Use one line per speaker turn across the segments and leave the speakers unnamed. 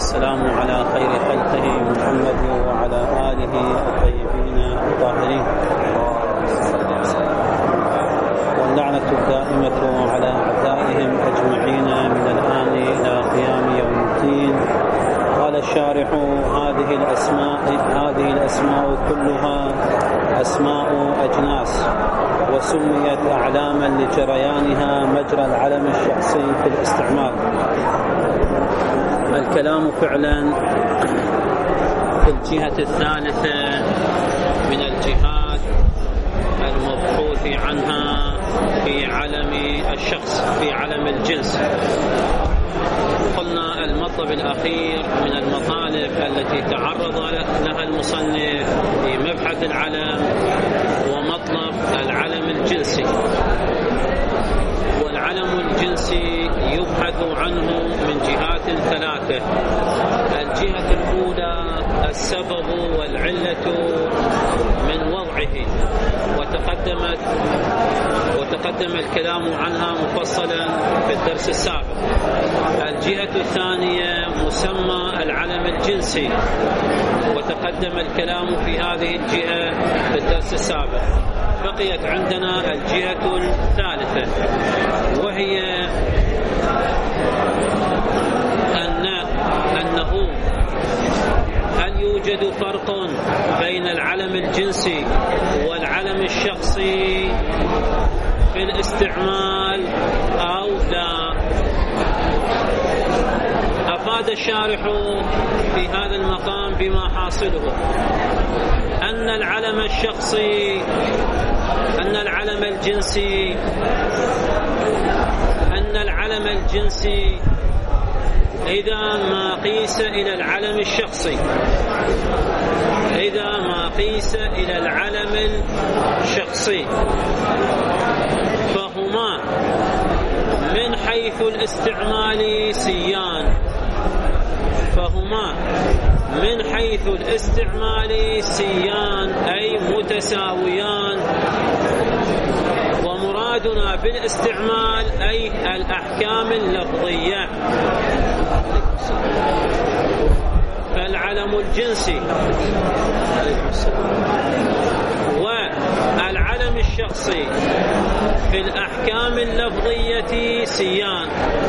والسلام على خير خلقه محمد وعلى آله الطيبين الطاهرين، واللعنة الدائمة على أعدائهم أجمعين من الآن إلى قيام يوم الدين. قال الشارح: هذه الأسماء كلها أسماء أجناس، وسميت أعلاما لجريانها مجرى العلم الشخصي في الاستعمال. الكلام فعلا في الجهة الثالثة من الجهات المبحوث عنها في علم الشخص، في علم الجنس. قلنا المطلب الأخير من المطالب التي تعرض لها المصنف في مبحث العلم ومطلب العلم الجنسي. والعلم الجنسي يبحث عنه من جهات ثلاثة. الجهة الأولى السبب والعلة من وضعه، وتقدم الكلام عنها مفصلا في الدرس السابق. الجهة الثانية مسمى العلم الجنسي، وتقدم الكلام في هذه الجهة في الدرس السابق. بقيت عندنا الجهة الثالثة، وهي أنه هل يوجد فرق بين العلم الجنسي والعلم الشخصي في الاستعمال أو لا؟ أفاد الشارح في هذا المقام بما حاصله أن العلم الشخصي، أن العلم الجنسي إذا ما قيس إلى العلم الشخصي، فهما من حيث الاستعمال سيان، أي متساويان. ومرادنا بالاستعمال أي الأحكام اللفظية. فالعلم الجنسي والعلم الشخصي في الأحكام اللفظية سيان،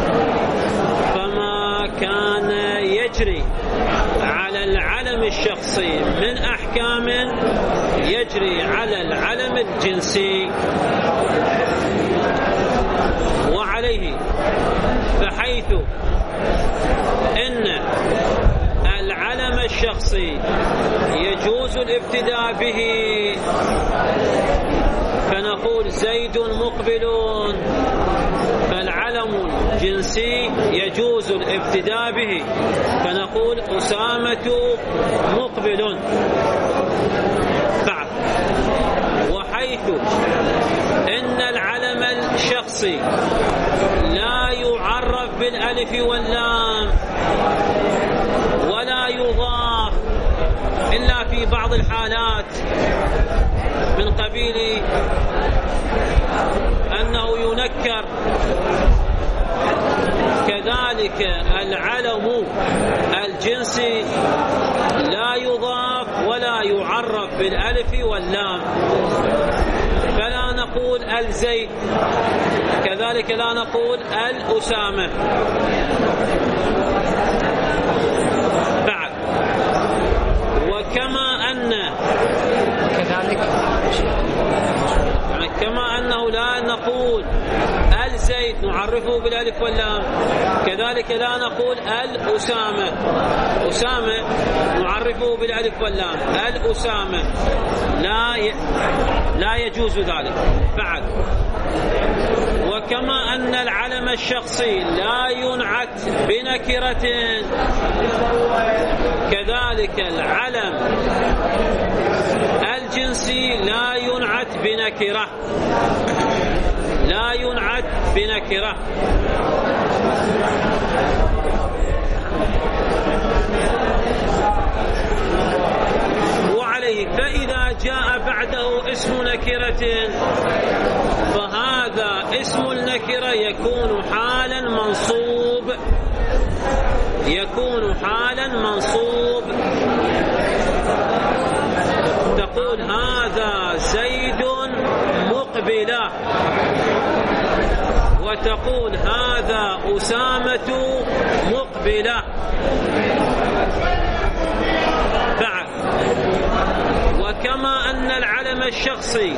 فما كان يجري على العلم الشخصي من أحكام يجري على العلم الجنسي. وعليه فحيث إن العلم الشخصي يجوز الابتداء به، فنقول زيد مقبل، فالعلم الجنسي يجوز الابتداء به، فنقول أسامة مقبل. بعد وحيث إن العلم الشخصي لا يعرف بالألف واللام ولا يضاف إلا في بعض الحالات، من قبيل أنه ينكر. كذلك العلم الجنسي لا يضاف ولا يعرف بالألف واللام، فلا نقول الزيد، كذلك لا نقول الأسامة. بعد وكما أنه لا نقول الزيد نعرفه بالالف واللام، كذلك لا نقول الأسامة نعرفه بالالف واللام. الأسامة لا يجوز ذلك. بعد وكما أن العلم الشخصي لا ينعت بنكرة، كذلك العلم الجنسي لا ينعت بنكرة. وعليه فإذا جاء بعده اسم نكرة فهذا اسم النكرة يكون حالا منصوب يكون حالا منصوب. تقول هذا زيد مقبلة، وتقول هذا أسامة مقبلة. بعد، وكما أن العلم الشخصي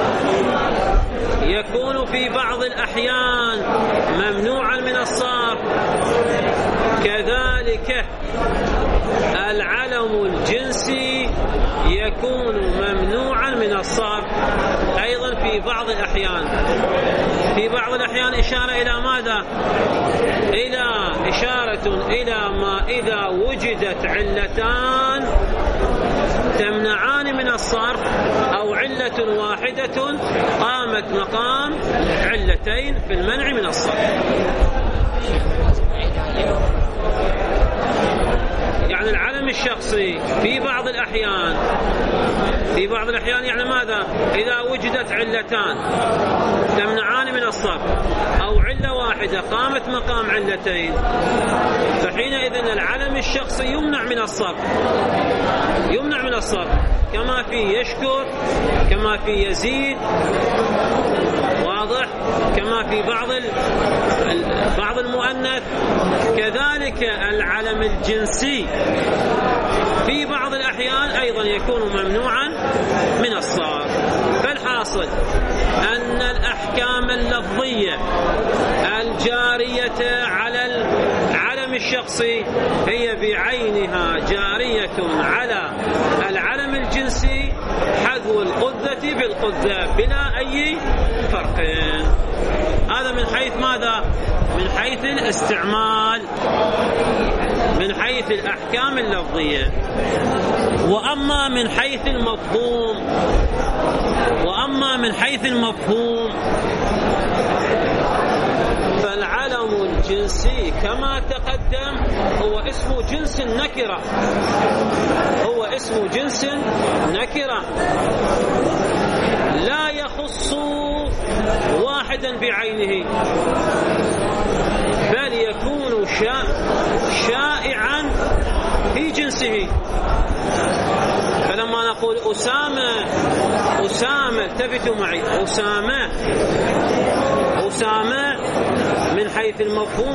يكون في بعض الأحيان ممنوعا من الصرف، كذلك العلم الجنسي يكون ممنوعا من الصرف أيضا في بعض الأحيان. في بعض الأحيان إشارة إلى ماذا؟ إشارة إلى ما إذا وجدت علتان تمنعان من الصرف، أو علة واحدة قامت مقام علتين في المنع من الصرف. يعني العلم الشخصي في بعض الأحيان يعني ماذا؟ إذا وجدت علتان تمنعان من الصرف، أو علة واحدة قامت مقام علتين، فحينئذ العلم الشخصي يمنع من الصرف، كما في يشكر، كما في يزيد، واضح، كما في بعض المؤنث. كذلك العلم الجنسي في بعض الأحيان أيضا يكون ممنوعا من الصرف. فالحاصل أن الأحكام اللفظية الجارية على العلم الشخصي هي بعينها جارية على العلم الجنسي، حذو القذة بالقذة بلا أي فرق. هذا من حيث ماذا؟ من حيث الاستعمال، من حيث الأحكام اللفظية. وأما من حيث المفهوم فالعلم الجنسي كما تقدم هو اسم جنس نكرة، لا يخص واحدا بعينه، بل يكون شائعا في جنسه. فلما نقول أسامة التفتوا معي، أسامة من حيث المفهوم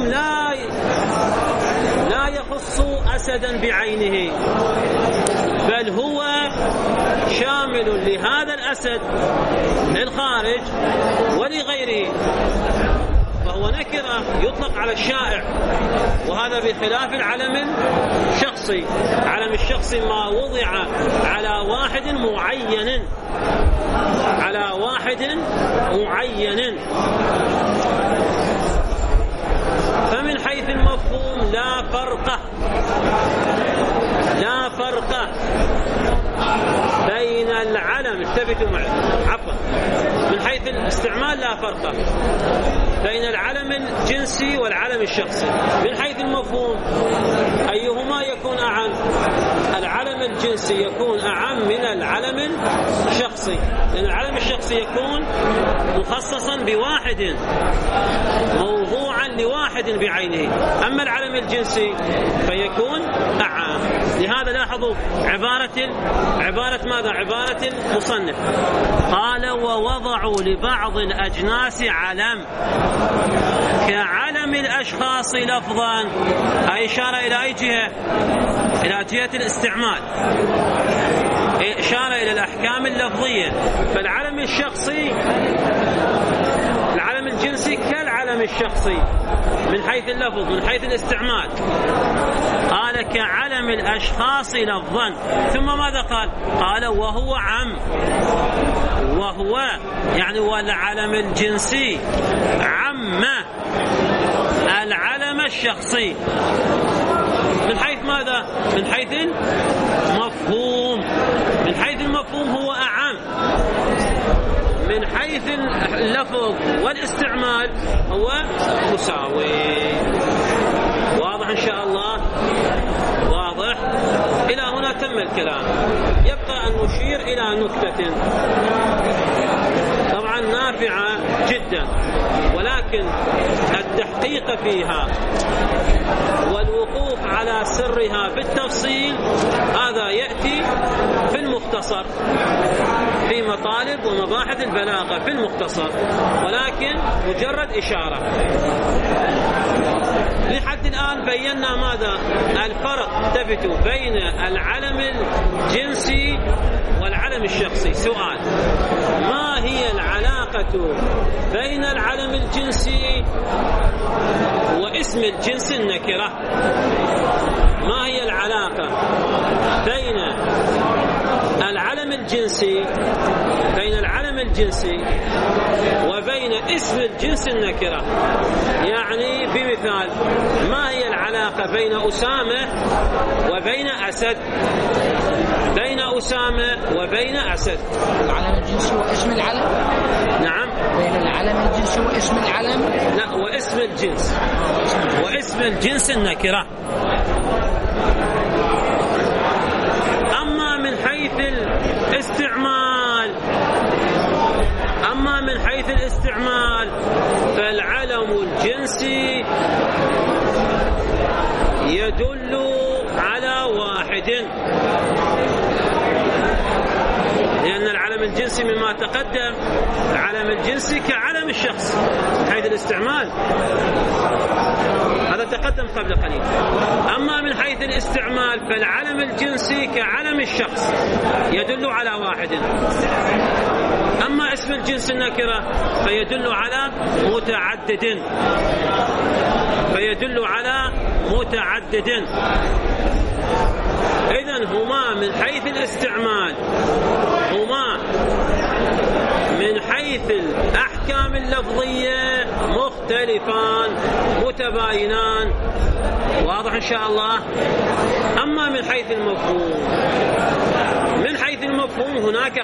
لا يخص أسدا بعينه، بل هو شامل لهذا الأسد للخارج ولغيره، فهو نكرة يطلق على الشائع. وهذا بخلاف العلم الشخصي. العلم الشخصي ما وضع على واحد معين. فمن حيث المفهوم لا فرق بين العلم، التفتوا معي، من حيث الاستعمال لا فرق بين العلم الجنسي والعلم الشخصي. من حيث المفهوم أيهما يكون أعم؟ العلم الجنسي يكون أعم من العلم الشخصي، لأن العلم الشخصي يكون مخصصا بواحد، موضوعا لواحد بعينه، أما العلم الجنسي فيكون أعم. لهذا لاحظوا عبارة ماذا؟ عبارة المصنف قال ووضعوا لبعض الأجناس علم كعلم الأشخاص لفظا، أي إشارة إلى أي جهة؟ إلى جهة الاستعمال، إشارة إلى الأحكام اللفظية. فالعلم الشخصي، العلم الجنسي كالعلم الشخصي من حيث اللفظ، من حيث الاستعمال. قال كعلم الأشخاص لفظا، ثم ماذا قال وهو عم، وهو يعني والعلم الجنسي عم العلم الشخصي. من حيث ماذا؟ من حيث المفهوم. من حيث المفهوم هو أعم، من حيث اللفظ والاستعمال هو مساوي. واضح إن شاء الله؟ واضح؟ إلى هنا تم الكلام. يبقى أن نشير إلى نكتة. طبعا نافعة جدا، ولكن التحقيق فيها والوقوف على سرها بالتفصيل هذا يأتي في المختصر، في مطالب ومباحث البلاغة في المختصر، ولكن مجرد إشارة. لحد الآن بينا ماذا الفرق التفت بين العلم الجنسي والعلم الشخصي. سؤال: ما هي العلاقة بين العلم الجنسي واسم الجنس النكرة؟ ما هي العلاقة بين العلم الجنسي وبين اسم الجنس النكرة؟ يعني بمثال: ما هي العلاقة بين أسامة وبين أسد؟ بين أسامة وبين أسد.
العلم الجنسي واسم العلم؟
نعم.
بين العلم الجنسي واسم العلم؟
لا، واسم الجنس. واسم الجنس النكرة. أما من حيث الاستعمال فالعلم الجنسي يدل على واحد، لأن العلم الجنسي مما تقدم العلم الجنسي كعلم الشخص من حيث الاستعمال، هذا تقدم قبل قليل. أما من حيث الاستعمال فالعلم الجنسي كعلم الشخص يدل على واحد. أما اسم الجنس النكرة فيدل على متعدد. إذن هما من حيث الاستعمال، هما من حيث الأحكام اللفظية مختلفان متباينان. واضح إن شاء الله؟ أما من حيث المفهوم هناك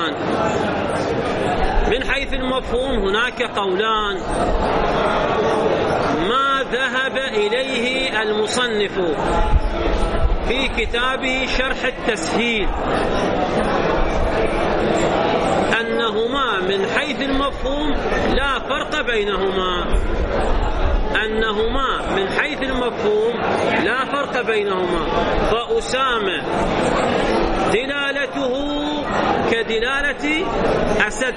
قولان. ما ذهب إليه المصنف في كتابه شرح التسهيل أنهما من حيث المفهوم لا فرق بينهما، فأسامة دلالته كدلالة أسد،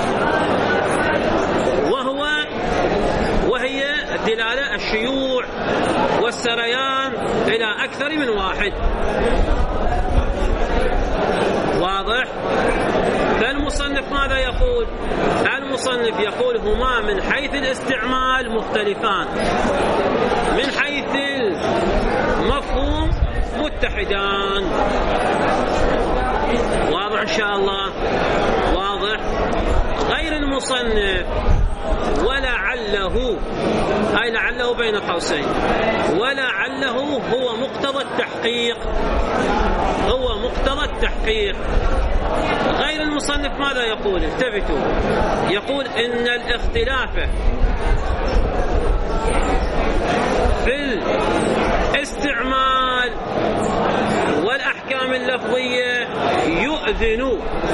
وهي دلالة الشيوع والسريان إلى أكثر من واحد. واضح؟ فالمصنف ماذا يقول؟ المصنف يقول هما من حيث الاستعمال مختلفان، من حيث المفهوم متحدان. واضح إن شاء الله؟ واضح. غير المصنف ولعله، أي لعله بين قوسين، ولعله هو مقتضى التحقيق. غير المصنف ماذا يقول؟ التفتوا، يقول إن الاختلاف في الاستعمال والأحكام اللفظية يؤذن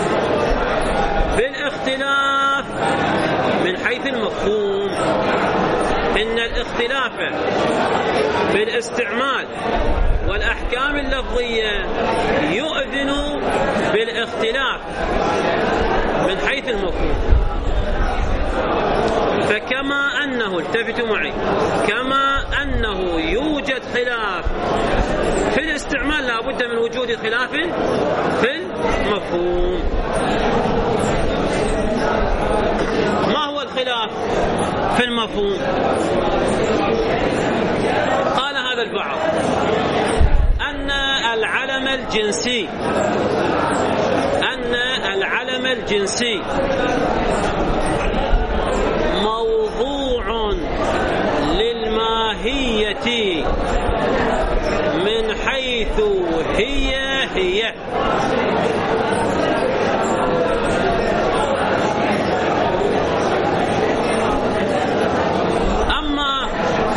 بالاختلاف من حيث المفهوم. إن الاختلاف في الاستعمال والأحكام اللفظية يؤذن بالاختلاف من حيث المفهوم. فكما أنه، التفتوا معي، كما أنه يوجد خلاف في الاستعمال لا بد من وجود خلاف في المفهوم. ما هو الخلاف في المفهوم؟ قال هذا البعض أن العلم الجنسي موضوع للماهية من حيث هي أما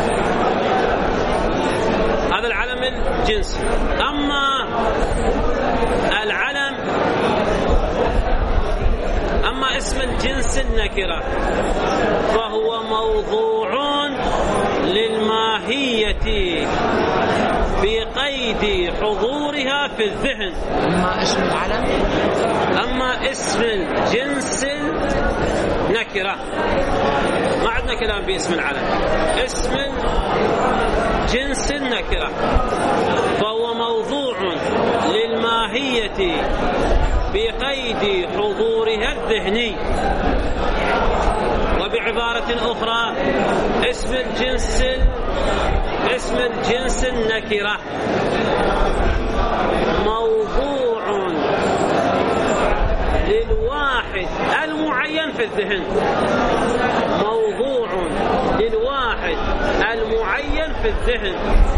هذا العلم الجنسي. أما اسم الجنس فهو موضوع للماهية بقيد حضورها في الذهن.
أما اسم العلم،
أما اسم الجنس نكرة، ما عندنا كلام باسم العلم، اسم الجنس نكرة، فهو موضوع للماهية بقيد حضورها الذهني. وبعبارة أخرى اسم الجنس النكرة موضوع للواحد المعين في الذهن، موضوع للواحد المعين في الذهن.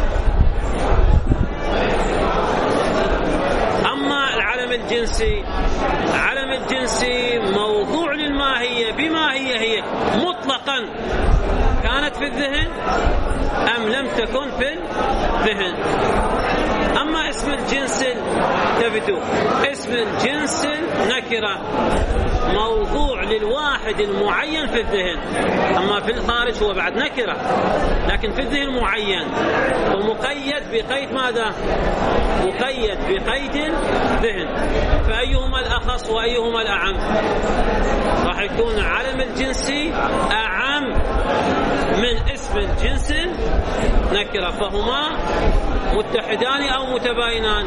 أما العلم الجنسي، العلم الجنسي موضوع للماهية بما هي مطلقا، كانت في الذهن أم لم تكن في الذهن. أما اسم الجنس تبدو اسم الجنس نكرة موضوع للواحد المعين في الذهن، أما في الخارج هو بعد نكرة لكن في الذهن معين ومقيد بقيد ماذا؟ مقيد بقيد الذهن. فأيهما الأخص وأيهما الأعم؟ راح يكون علم الجنسي أعم من اسم الجنس نكرة، فهما متحدان أو متباينان؟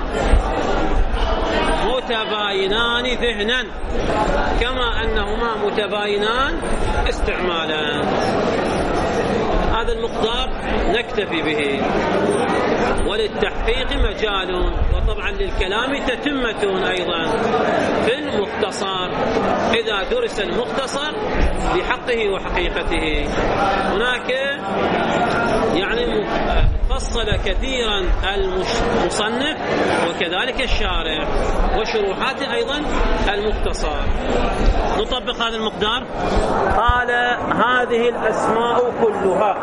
متباينان ذهنا كما أنهما متباينان استعمالا. هذا المقدار نكتفي به، وللتحقيق مجال، وطبعا للكلام تتمة أيضا في المختصر إذا درس المختصر بحقه وحقيقته. هناك يعني فصل كثيرا المصنف وكذلك الشارح وشروحات أيضا المختصر. نطبق هذا المقدار. قال هذه الأسماء كلها،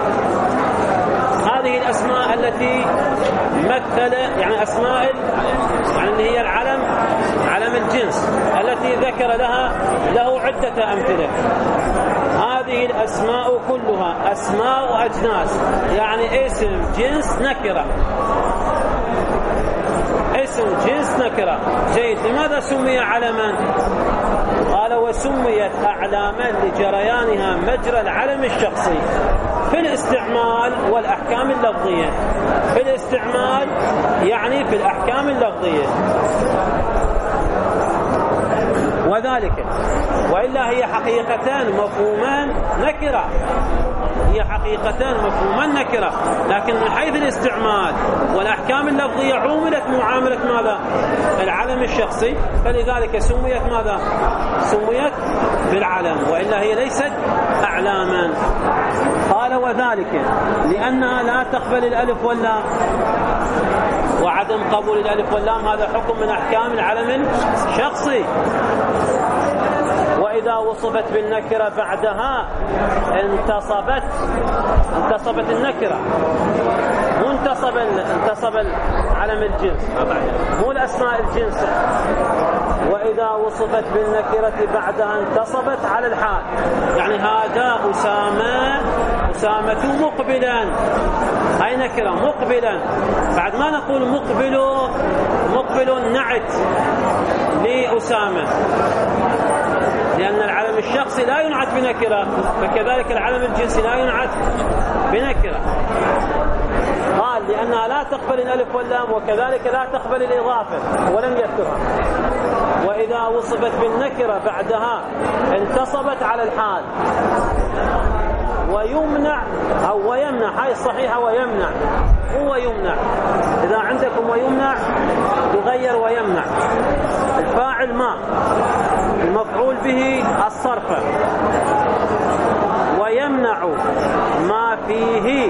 هذه الأسماء التي مثل يعني أسماء يعني اللي هي العلم، علم الجنس التي ذكر له عدة أمثلة. هذه الأسماء كلها أسماء أجناس، يعني اسم جنس نكرة، اسم جنس نكرة. جيد. لماذا سمي علما؟ قال وسميت أعلاما لجريانها مجرى العلم الشخصي في الاستعمال والأحكام اللفظية. في الاستعمال يعني في الأحكام اللفظية، وذلك وإلا هي حقيقتان مفهومان نكرة، هي حقيقتان مفهومان نكرة، لكن من حيث الاستعمال والأحكام اللفظية عوملت معاملة ماذا؟ العلم الشخصي، فلذلك سميت ماذا؟ سميت بالعلم، وإلا هي ليست أعلاما. قال وذلك لأنها لا تقبل الألف واللام، وعدم قبول الألف واللام هذا حكم من أحكام العلم الشخصي. وإذا وصفت بالنكرة بعدها انتصبت النكرة، مو انتصب علم الجنس، مو الأسماء الجنس. وإذا وصفت بالنكرة بعدها انتصبت على الحال، يعني هذا أسامة مقبلا، هاي نكرة مقبلا. بعد ما نقول مقبل نعت لأسامة، لأن العلم الشخصي لا ينعت بنكرة، فكذلك العلم الجنسي لا ينعت بنكرة. قال لأنها لا تقبل الألف واللام، وكذلك لا تقبل الإضافة ولم يذكرها. وإذا وصفت بالنكرة بعدها انتصبت على الحال. ويمنع أو ويمنع، هاي الصحيحة ويمنع، هو يمنع. إذا عندكم ويمنع يغير ويمنع، الفاعل ما، المفعول به الصرف. ويمنع ما فيه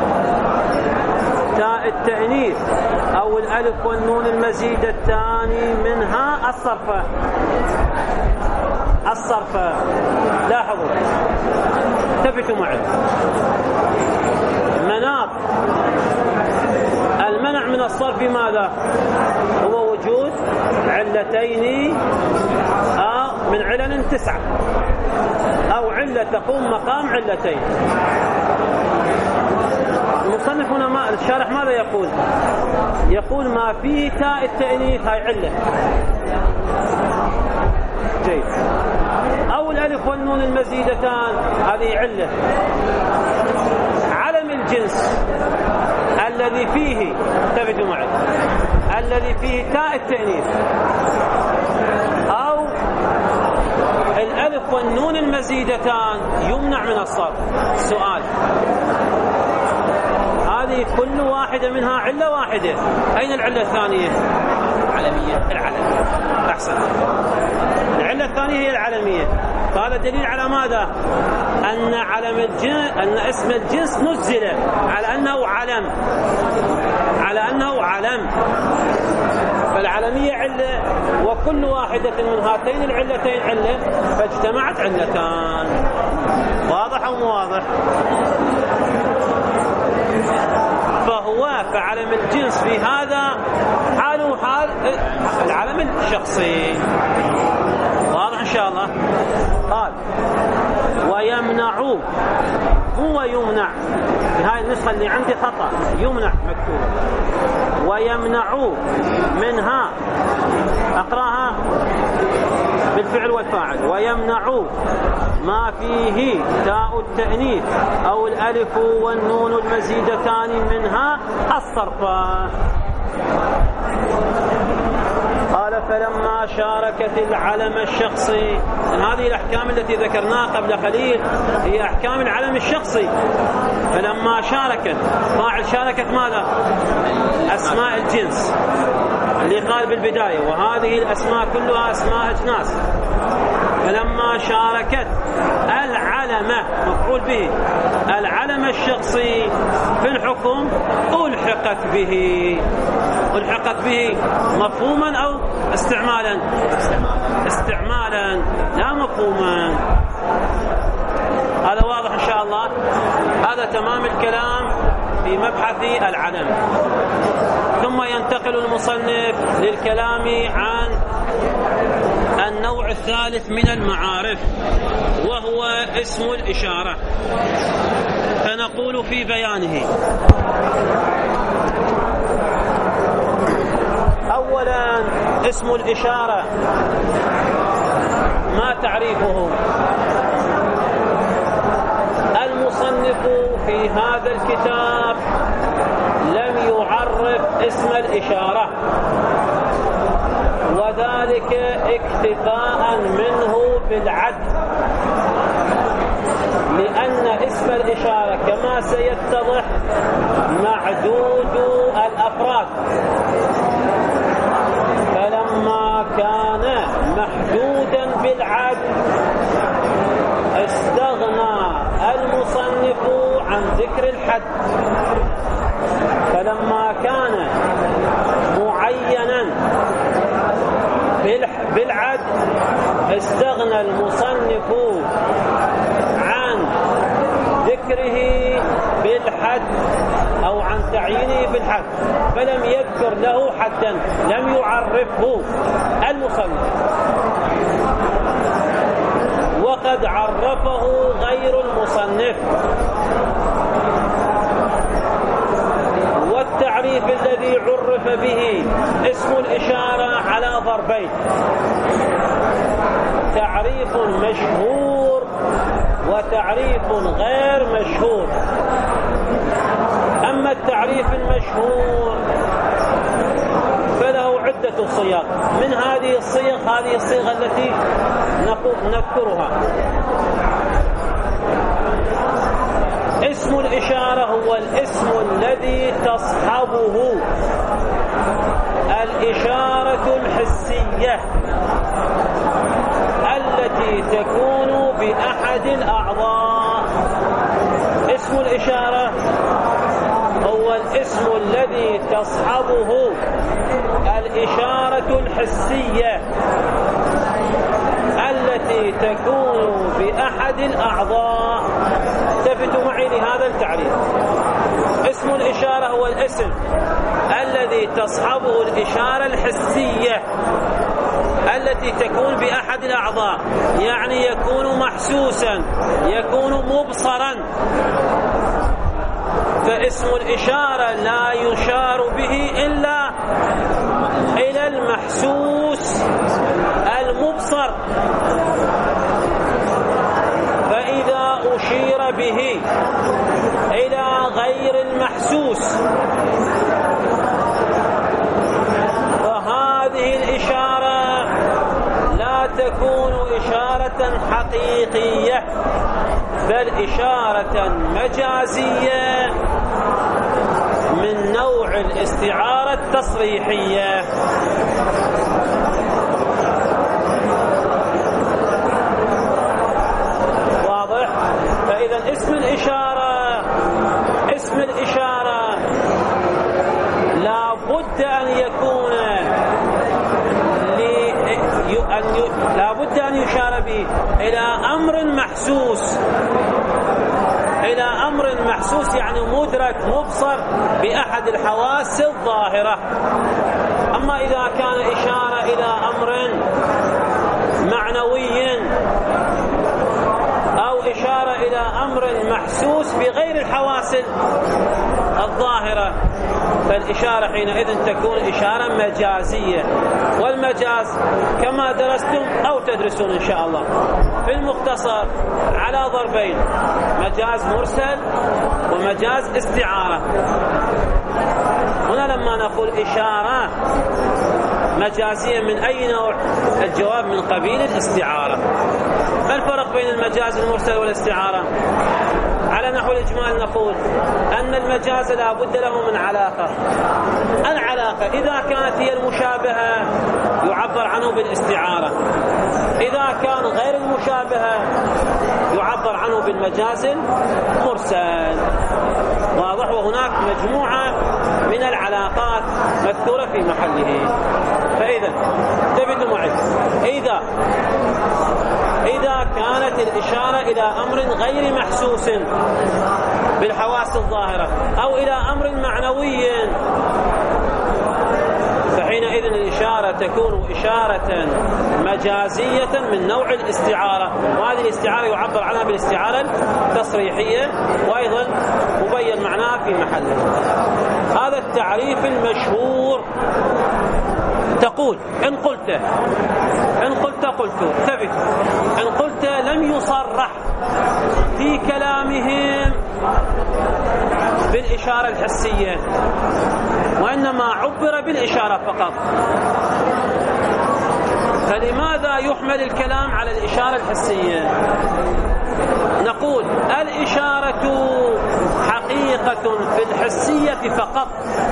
تاء التأنيث أو الألف والنون المزيد الثاني منها الصرف. لاحظوا، انتبهوا معي، مناط المنع من الصرف ماذا؟ هو وجود علتين من علل 9 أو علة تقوم مقام علتين. المصنف هنا الشارح ماذا يقول؟ يقول ما فيه تاء التأنيث هاي علة جيد، أو الألف والنون المزيدتان هذه علة. علم الجنس الذي فيه تبدو معي الذي فيه تاء التأنيث أو الألف والنون المزيدتان يمنع من الصرف. السؤال هذه كل واحدة منها علة واحدة، أين العلة الثانية؟
علمية.
العلم. أحسن. العلة الثانية هي العلمية. فهذا دليل على ماذا؟ أن علم الجنس، أن اسم الجنس نزل على أنه علم، على أنه علم. فالعلمية علة وكل واحدة من هاتين العلتين علة، فاجتمعت علتان. واضح أو مو واضح؟ فعلم الجنس في هذا حاله حال العلم الشخصي. واضح إن شاء الله. قال ويمنع، هو يمنع، هاي النسخة اللي عندي خطأ، يمنع مكتوب، ويمنع منها، أقرأها بالفعل والفاعل، ويمنع ما فيه تاء التأنيث أو الألف والنون المزيدتان منها الصرف. قال فلما شاركت العلم الشخصي، هذه الأحكام التي ذكرناها قبل قليل هي أحكام العلم الشخصي. فلما شاركت، فاعل شاركت ماذا؟ أسماء الجنس اللي قال بالبداية، وهذه الأسماء كلها أسماء أجناس. فلما شاركت العلمة مفعول به العلم الشخصي في الحكم ألحقت به. ألحقت به مفهوما أو استعمالا؟ استعمالا لا مفهوما. هذا واضح إن شاء الله. هذا تمام الكلام في مبحث العلم. ثم ينتقل المصنف للكلام عن النوع الثالث من المعارف، وهو اسم الإشارة. فنقول في بيانه: أولا اسم الإشارة ما تعريفه؟ المصنف في هذا الكتاب لم يعرف اسم الإشارة، وذلك اكتفاء منه بالعد، لأن اسم الإشارة كما سيتضح معدود الأفراد، فلما كان محدودا بالعد استغنى المصنف عن ذكر الحد، فلما كان معينا بالعد استغنى المصنف عن ذكره بالحد أو عن تعيينه بالحد، فلم يذكر له حدا، لم يعرفه المصنف، وقد عرفه غير المصنف. والتعريف الذي عرف به اسم الإشارة على ضربين: تعريف مشهور وتعريف غير مشهور. أما التعريف المشهور فله عدة صيغ، من هذه الصيغ هذه الصيغة التي نذكرها. اسم الإشارة هو الاسم الذي تصحبه الإشارة الحسية التي تكون بأحد الأعضاء. اسم الإشارة هو الاسم الذي تصحبه الإشارة الحسية التي تكون بأحد الأعضاء. التفتوا معي لهذا التعريف: اسم الإشارة هو الاسم الذي تصحبه الإشارة الحسية التي تكون بأحد الأعضاء، يعني يكون محسوسا، يكون مبصرا. فاسم الإشارة لا يشار به إلا إلى المحسوس المبصر. فإذا أشير به إلى غير المحسوس فهذه الإشارة لا تكون إشارة حقيقية بل إشارة مجازية من نوع الاستعارة التصريحية. واضح؟ فإذا اسم الإشارة لا بد أن يكون لا بد أن يشار به إلى أمر محسوس يعني مدرك مبصر بأحد الحواس الظاهرة. أما إذا كان إشارة إلى أمر معنوي أو إشارة إلى أمر محسوس بغير الحواس الظاهرة فالإشارة حينئذ تكون إشارة مجازية. والمجاز كما درستم أو تدرسون إن شاء الله في المختصر على ضربين: مجاز مرسل ومجاز استعارة. هنا لما نقول إشارة مجازية من أي نوع؟ الجواب من قبيل الاستعارة. ما الفرق بين المجاز المرسل والاستعارة؟ على نحو الإجمال نقول أن المجاز لا بد له من علاقة. العلاقة إذا كانت هي المشابهة يعبر عنه بالاستعارة، إذا كان غير المشابهة يعبر عنه بالمجاز المرسل. واضح؟ وهناك مجموعة من العلاقات مذكورة في محله. فإذا انتبهوا معي، إذا كانت الإشارة إلى أمر غير محسوس بالحواس الظاهرة أو إلى أمر معنوي فحينئذ الإشارة تكون إشارة مجازية من نوع الاستعارة، وهذه الاستعارة يعبر عنها بالاستعارة التصريحية وأيضا مبين معناها في محله. هذا التعريف المشهور. تقول إن قلت ثبت. إن قلت لم يصرح في كلامهم بالإشارة الحسية وإنما عبر بالإشارة فقط، فلماذا يحمل الكلام على الإشارة الحسية؟ نقول الإشارة حقيقة في الحسية فقط.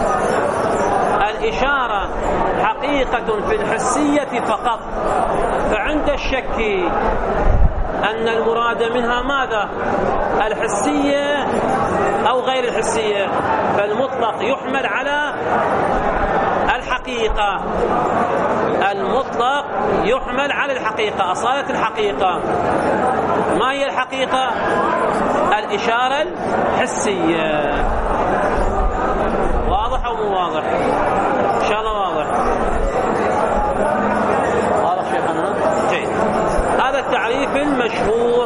الإشارة حقيقة في الحسية فقط، فعند الشك أن المراد منها ماذا؟ الحسية أو غير الحسية، فالمطلق يحمل على الحقيقة. المطلق يحمل على الحقيقة، أصالة الحقيقة. ما هي الحقيقة؟ الإشارة الحسية. واضح أو مو واضح؟ إن شاء الله واضح. واضح شيخنا؟ جيد. هذا التعريف المشهور.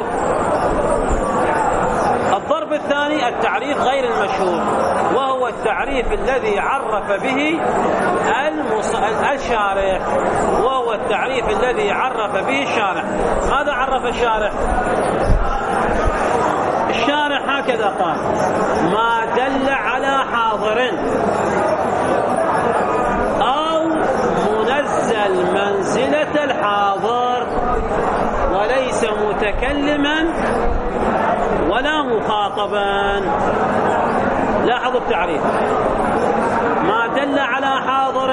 الضرب الثاني التعريف غير المشهور، وهو التعريف الذي عرف به الشارح، وهو التعريف الذي عرف به الشارح. ماذا عرف الشارح؟ الشارح هكذا قال: ما دل على حاضر أو منزل منزلة الحاضر وليس متكلما ولا مخاطبا. لاحظوا التعريف: ما دل على حاضر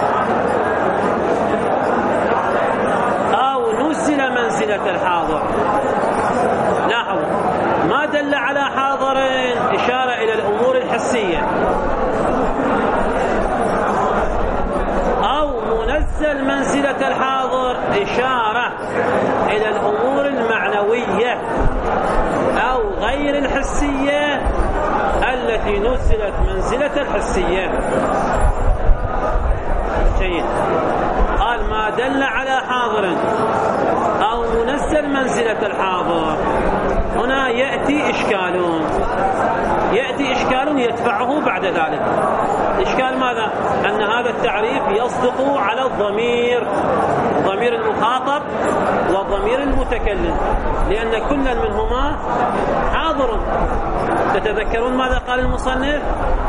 أو نزل منزلة الحاضر. لاحظوا ما دل على حاضر إشارة إلى الأمور الحسية، أو منزل منزلة الحاضر إشارة إلى الأمور المعنوية أو غير الحسية التي نزلت منزلة الحسية. جيد. قال قال ما دل على حاضر أو منزل منزلة الحاضر، هنا يأتي إشكال يتبعه بعد ذلك. إشكال ماذا؟ أن هذا التعريف يصدق على الضمير المخاطب والضمير المتكلم، لأن كل منهما حاضر. تتذكرون ماذا قال المصنف؟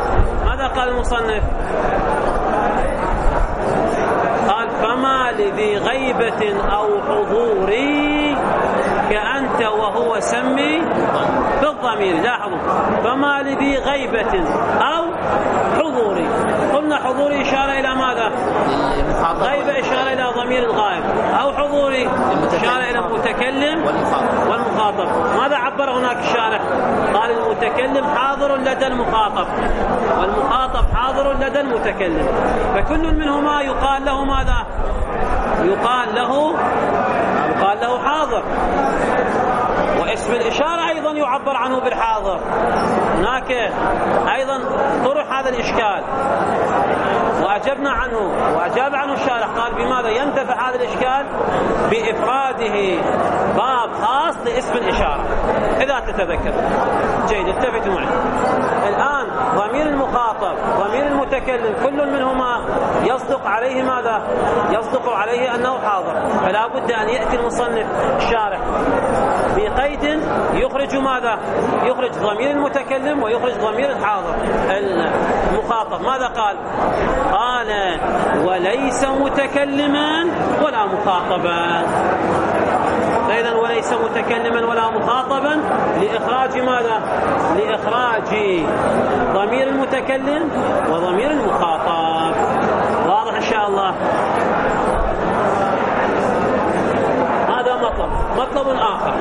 قال فما لذي غيبة أو حضور كأنت وهو سمي بالضمير. لاحظوا، فما لذي غيبة أو حضور، قلنا حضور إشارة إلى ماذا؟ غيبة إشارة إلى ضمير الغائب، أو حضور إشارة إلى المتكلم والمخاطب. ماذا عبر هناك الشارح؟ قال المتكلم حاضر لدى المخاطب والمخاطب حاضر لدى المتكلم، فكل منهما يقال له ماذا؟ يقال له حاضر. واسم الإشارة أيضا يعبر عنه بالحاضر. هناك أيضا طرح هذا الإشكال وأجبنا عنه، وأجاب عنه الشارح. قال بماذا ينتفع هذا الإشكال؟ بإفراده باب خاص لاسم الإشارة. إذا تتذكر جيد، التفتوا معي. الآن ضمير المخاطب ضمير المتكلم كل منهما يصدق عليه ماذا؟ يصدق عليه أنه حاضر، فلا بد أن يأتي المصنف الشارح بقيد يخرج ماذا؟ يخرج ضمير المتكلم ويخرج ضمير الحاضر المخاطب. ماذا قال؟ قال وليس متكلما ولا مخاطبا. إذن وليس متكلما ولا مخاطبا لإخراج ماذا؟ لإخراج ضمير المتكلم وضمير المخاطب. واضح إن شاء الله؟ هذا مطلب آخر.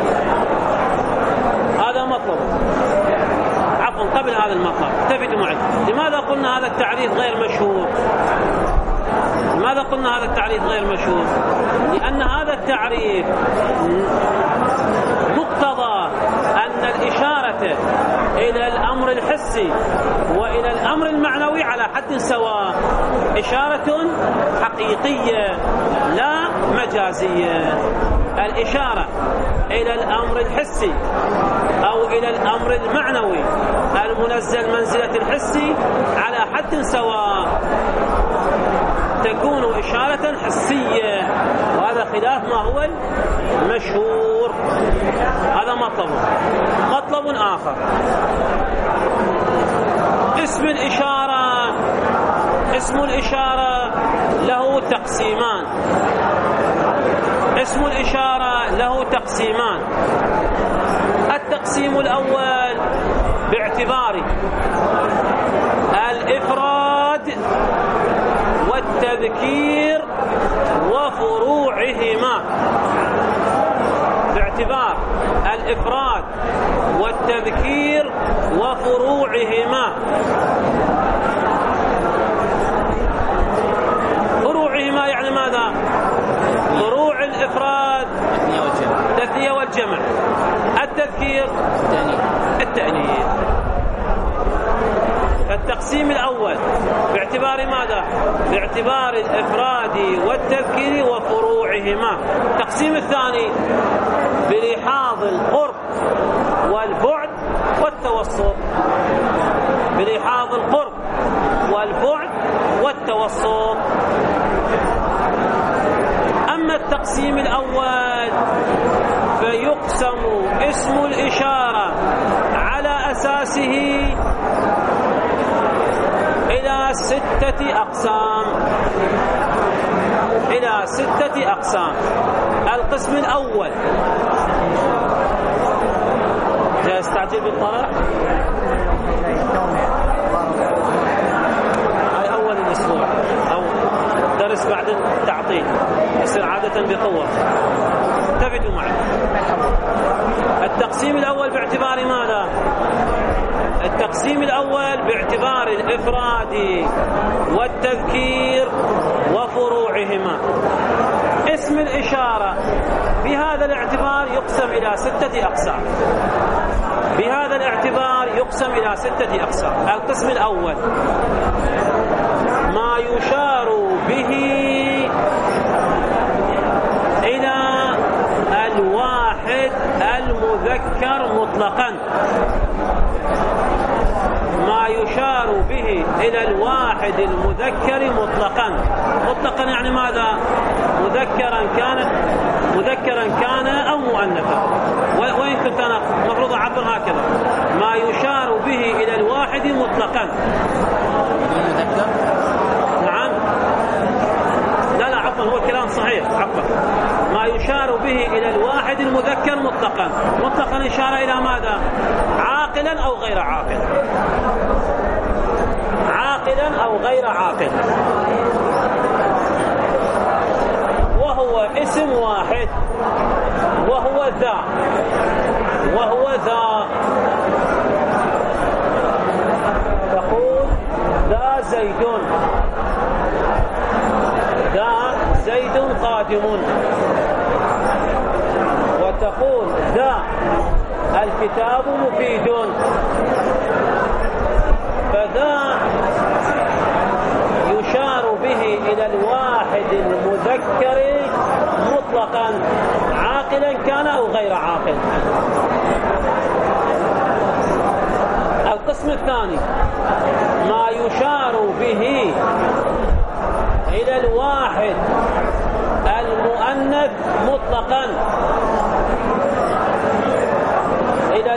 هذا مطلب، عفوا قبل هذا المطلب التفتوا معي. لماذا قلنا هذا التعريف غير مشهور؟ لماذا قلنا هذا التعريف غير مشهور؟ لأن هذا التعريف مقتضى أن الإشارة إلى الأمر الحسي وإلى الأمر المعنوي على حد سواء، إشارة حقيقية لا مجازية. الإشارة إلى الأمر الحسي أو إلى الأمر المعنوي المنزل منزلة الحسي على حد سواء تكون إشارة حسية، وهذا خلاف ما هو المشهور. هذا مطلب آخر. اسم الإشارة له تقسيمان. اسم الإشارة له تقسيمان. التقسيم الأول باعتبار الإفراد والتذكير وفروعهما. باعتبار الإفراد والتذكير وفروعهما. فروعهما يعني ماذا؟ فروع الإفراد التثنية والجمع، التذكير التأنيث. التقسيم الأول باعتبار ماذا؟ باعتبار الإفراد والتذكير وفروعهما. التقسيم الثاني بلحاظ القرب والبعد والتوسط. بلحاظ القرب والبعد والتوسط. أما التقسيم الأول فيقسم اسم الإشارة على أساسه إلى 6 أقسام. إلى 6 أقسام. القسم الأول جاء استعجل بالطرح، هاي أول الأسبوع أو درس بعد التعطيل يصير عادة بقوة. تفتوا معي. التقسيم الأول باعتبار ماذا؟ التقسيم الأول باعتبار الإفراد والتذكير وفروعهما. اسم الإشارة بهذا الاعتبار يقسم إلى 6 أقسام. بهذا الاعتبار يقسم إلى 6 أقسام. القسم الأول ما يشار به الواحد المذكر مطلقا. ما يشار به إلى الواحد المذكر مطلقا. مطلقا يعني ماذا؟ مذكرا كان أو مؤنثا. وإن كنت أنا مفروض أعبر هكذا: ما يشار به إلى الواحد مطلقا. نعم، لا عفوا، هو كلام صحيح، عفوا. ما يشار به إلى الواحد المذكر مطلقا. مطلقا إشارة إلى ماذا؟ عاقلا أو غير عاقل. عاقلا أو غير عاقل. وهو اسم واحد، وهو ذا. تقول ذا زيد قادم. وتقول ذا الكتاب مفيد. فذا يشار به إلى الواحد المذكر مطلقا، عاقلا كان أو غير عاقل. القسم الثاني: ما يشار به إلى الواحد المؤنث مطلقا. إلى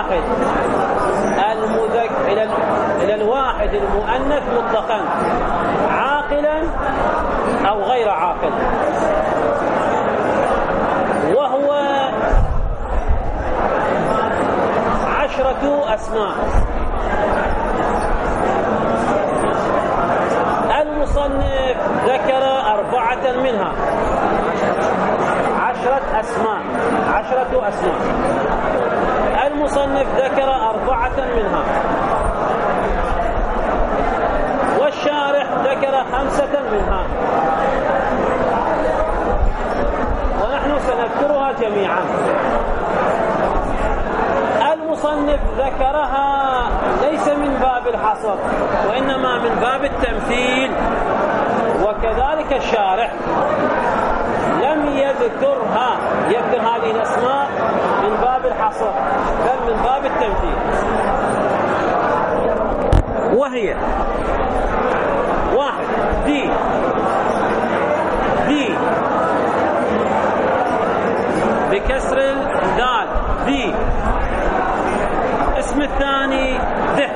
الواحد المؤنث مطلقا، عاقلا أو غير عاقل. وهو 10 أسماء. المصنف ذكر 4 منها. 10 أسماء. المصنف ذكر 4 منها، والشارح ذكر 5 منها، ونحن سنذكرها جميعا. المصنف ذكرها ليس من باب الحصر، وإنما من باب التمثيل. وكذلك الشارح لم يذكر هذه الأسماء من باب الحصر، بل من باب التمثيل. وهي: 1 ذي بكسر الدال، ذي. اسم الثاني ذه،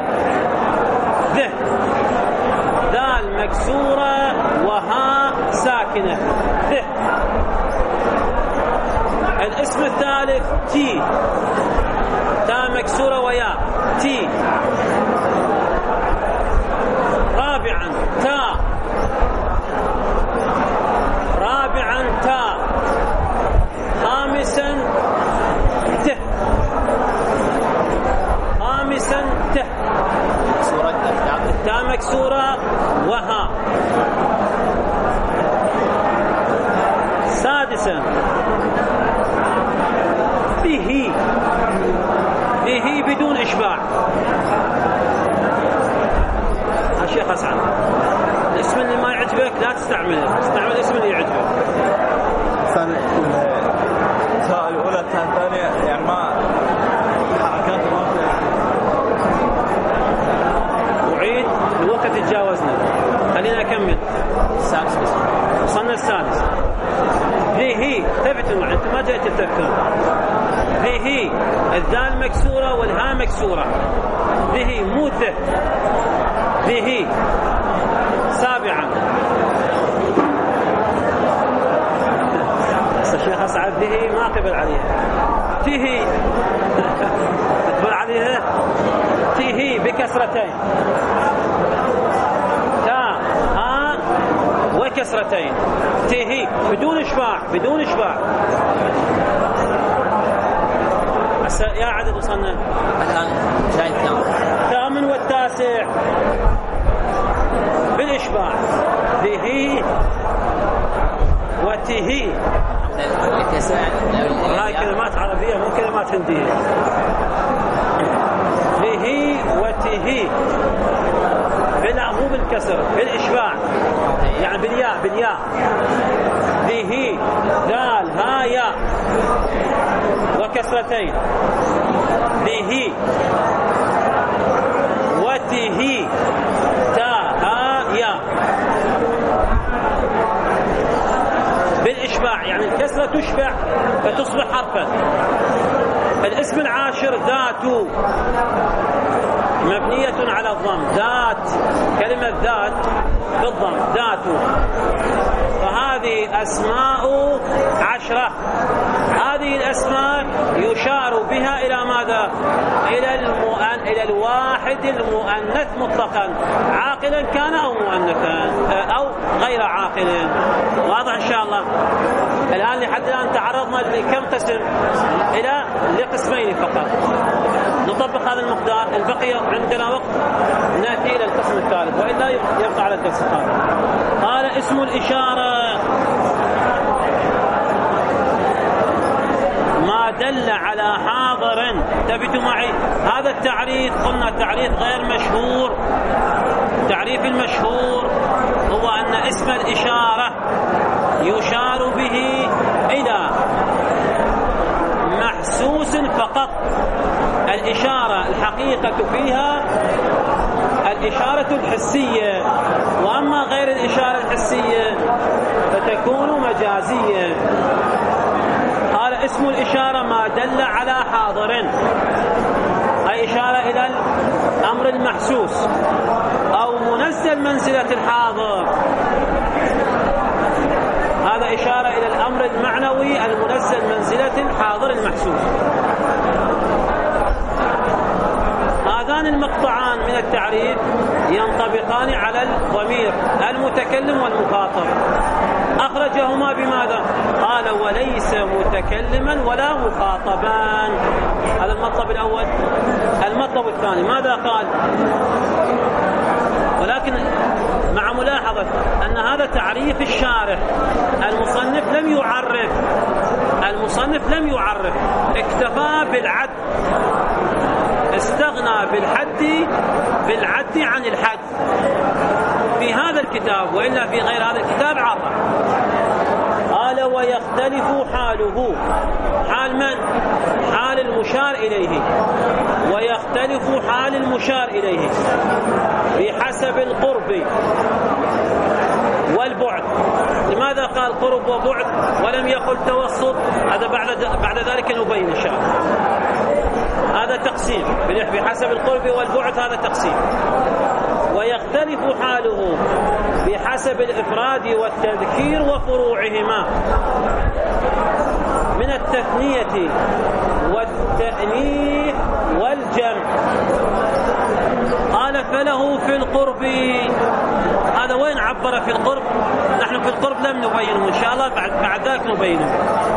دال مكسورة وها ساكنة، ذه. الاسم الثالث تي، تا مكسورة ويا، تي. رابعا تا، خامسا ته، تا مكسورة وها. سادسا به بدون إشباع. الشيخ أسعد، الاسم اللي ما يعجبك لا تستعمله، استعمل الاسم اللي يعجبك.
التاء الأولى التاء الثانية يعني ما حركات
أعيد الوقت تجاوزنا، خلينا أكمل.
السادس بس،
وصلنا السادس. ذي ثبتوا، أنت ما جاي تتذكر. ذي الذال مكسورة والها مكسورة، ذي مو ذه، ذي. سابعا الشيخ أسعد ذي ما قبل عليها، تهي تقبل عليها، تهي بكسرتين، تا ها وكسرتين، تهي بدون إشباع. يا عدد وصلنا
الآن جاي
الثامن والتاسع بالإشباع، ذهي وتهي. هاي كلمات عربية مو كلمات هندية. ذهي وتهي مو بالكسر، بالإشباع، يعني بالياء. ذهي دال ها يا، مرتين به وته تا ها يا بالإشباع، يعني الكسرة تشبع فتصبح حرفا. الاسم العاشر ذات مبنية على الضم، ذات كلمة ذات بالضم ذات، فهذه أسماء 10. هذه الأسماء يشار بها إلى ماذا؟ إلى الواحد المؤنث مطلقا، عاقلا كان أو مؤنثا أو غير عاقل. واضح إن شاء الله؟ الآن لحد الآن تعرضنا لكم قسم؟ إلى قسمين فقط. نطبق هذا المقدار، البقية عندنا وقت نأتي إلى القسم الثالث، وإلا يبقى على الدرس الثالث. قال اسم الإشارة ما دل على حاضر. انتبهوا معي، هذا التعريف قلنا تعريف غير مشهور. التعريف المشهور هو أن اسم الإشارة يشار به إلى محسوس فقط. الإشارة الحقيقة فيها الإشارة الحسية، وأما غير الإشارة الحسية فتكون مجازية. قال اسم الإشارة ما دل على حاضر، أي إشارة إلى الأمر المحسوس أو منزل منزلة الحاضر. هذا إشارة إلى الأمر المعنوي المنزل منزلة الحاضر المحسوس. هذان المقطعان من التعريف ينطبقان على الضمير المتكلم والمخاطب. أخرجهما بماذا؟ قال وليس متكلما ولا مخاطبان. هذا المطلب الأول. المطلب الثاني ماذا قال؟ ولكن مع ملاحظة أن هذا تعريف الشارح، المصنف لم يعرف، اكتفى بالعد، استغنى بالعد عن الحد في هذا الكتاب، وإلا في غير هذا الكتاب عرف. قال ويختلف حاله. حال من؟ حال المشار إليه. ويختلف حال المشار إليه بحسب القرب والبعد. لماذا قال قرب وبعد ولم يقل توسط؟ هذا بعد ذلك نبين إن شاء الله. هذا تقسيم بحسب القرب والبعد، هذا تقسيم. ويختلف حاله بحسب الإفراد والتذكير وفروعهما من التثنية والتأنيث والجمع. قال فله في القرب. هذا وين عبر في القرب؟ نحن في القرب لم نبينه، إن شاء الله بعد ذلك نبينه.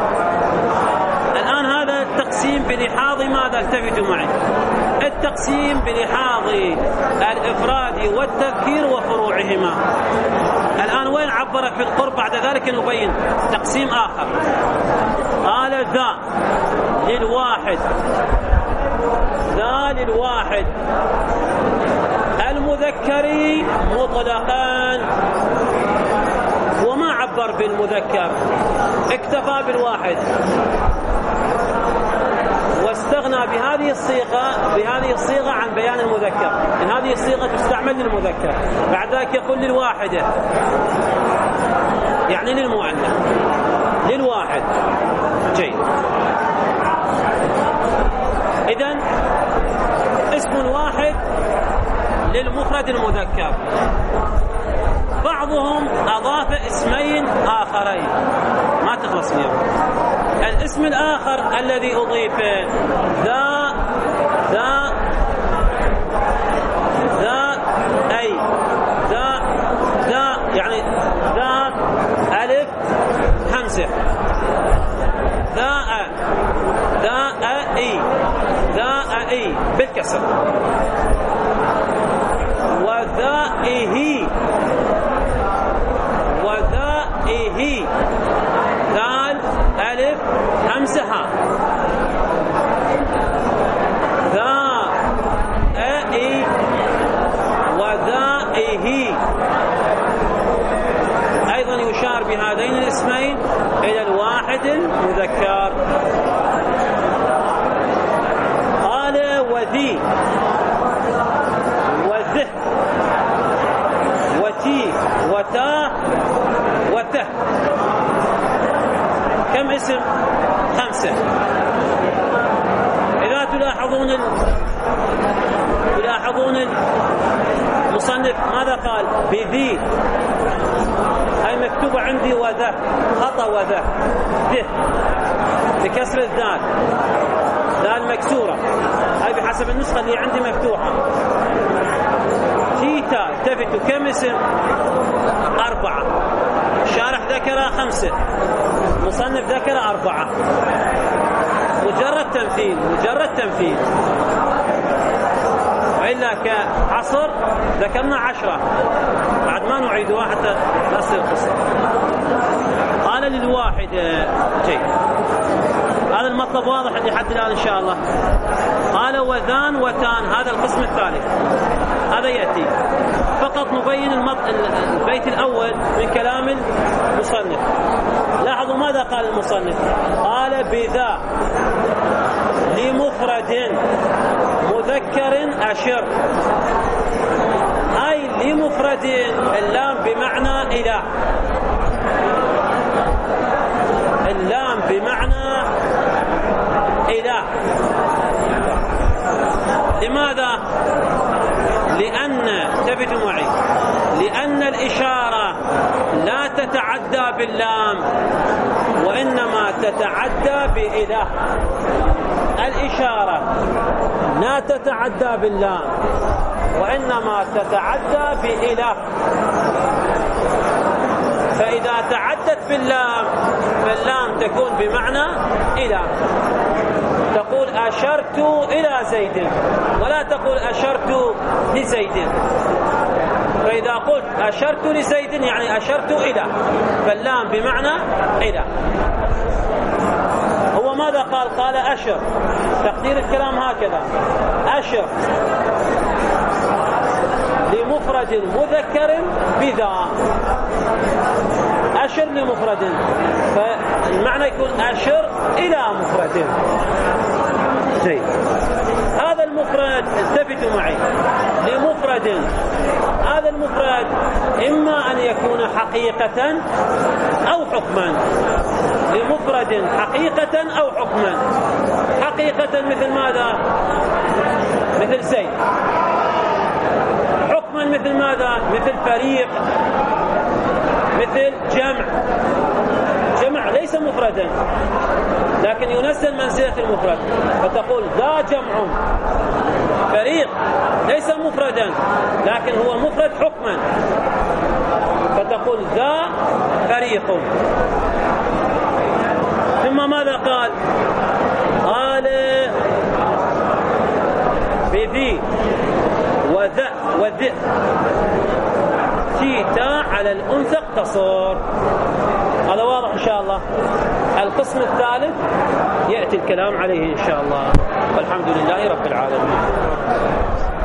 الآن هذا التقسيم بلحاظ ماذا؟ التفتوا معي. التقسيم بلحاظ الإفراد والتذكير وفروعهما. الآن وين عبر في القرب؟ بعد ذلك نبين تقسيم آخر. قال ذا للواحد، ذا للواحد المذكر مطلقا، وما عبر بالمذكر، اكتفى بالواحد واستغنى بهذه الصيغة عن بيان المذكر، إن هذه الصيغة تستعمل للمذكر. بعد ذلك يقول للواحدة، يعني للمؤنث، للواحد. جيد. إذن اسم واحد للمفرد المذكر. بعضهم أضاف اسمين آخرين، ما تخلص اليوم. الاسم الآخر الذي أضيف ذا أي ذا يعني ذا ألف همزة، ذا أي بالكسر، وذائه ذال ألف همزة ها، ذائي وذائه. أيضا يشار بهذين الاسمين إلى الواحد المذكر. وذي وذه وتي وتا وته. كم اسم؟ 5. إذا تلاحظون المصنف ماذا قال؟ بذي، هاي مكتوبة عندي وذه، خطأ وذه، ذه بكسر الذال، ذال مكسورة، هاي بحسب النسخة اللي عندي مفتوحة. تيتا التفت كم اسم؟ 4. الشارح ذكر 5، مصنف ذكر 4. مجرد تمثيل، وإلا كحصر ذكرنا 10 بعد ما نعيدها حتى لا تصير قصة. قال للواحد شيء، هذا المطلب واضح لحد الآن إن شاء الله. قال وذان وتان، هذا القسم الثالث، هذا يأتي فقط نبين البيت الأول من كلام المصنف. لاحظوا ماذا قال المصنف؟ قال بذا لمفرد مذكر أشر، أي لمفرد، اللام بمعنى إله، اللام بمعنى إله. لماذا؟ انتبهوا معي، لأن الإشارة لا تتعدى باللام وإنما تتعدى بإله. الإشارة لا تتعدى باللام وإنما تتعدى بإله. فإذا تعدت باللام فاللام تكون بمعنى إله. تقول أشرت إلى زيد ولا تقول أشرت لزيد. فإذا قلت أشرت لزيد يعني أشرت إلى، فاللام بمعنى إلى. هو ماذا قال؟ قال أشر، تقدير الكلام هكذا: أشر لمفرد مذكر بذا. أشر لمفرد، فالمعنى يكون أشر إلى مفرد. زين، هذا المفرد التفتوا معي لمفرد، هذا المفرد إما أن يكون حقيقة أو حكما. لمفرد حقيقة أو حكما. حقيقة مثل ماذا؟ مثل زيد. حكما مثل ماذا؟ مثل فريق، مثل جمع. جمع ليس مفردا لكن ينزل منزلة المفرد، فتقول ذا جمع. فريق ليس مفردا لكن هو مفرد حكما، فتقول ذا فريق. ثم ماذا قال؟ قال بذي وذا وذئ تيتا على الأنثى اقتصر. هذا واضح إن شاء الله. القسم الثالث يأتي الكلام عليه إن شاء الله، والحمد لله رب العالمين.